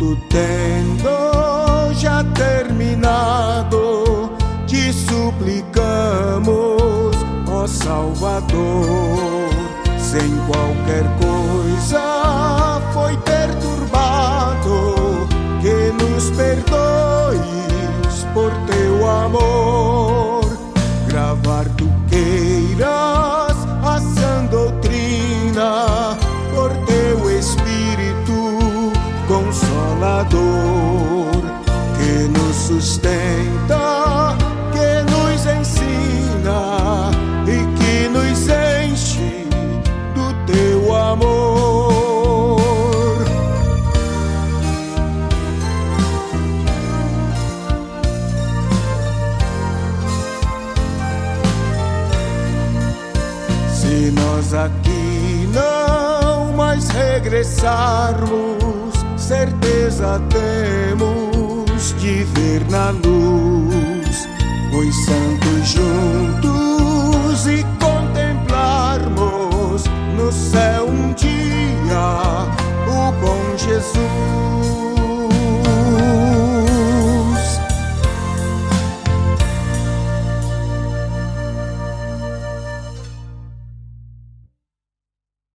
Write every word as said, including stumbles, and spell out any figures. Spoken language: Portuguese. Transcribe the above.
tudo tendo já terminado, te suplicamos, ó Salvador. Sem qualquer coisa foi perturbado, que nos perdoes por teu amor. Gravar tu queiras a sã doutrina, por teu Espírito Consolador, que nos sustenta, que nos ensina e que nos enche do teu amor. Se nós aqui não mais regressarmos, certeza temos de ver na luz os santos juntos e contemplarmos no céu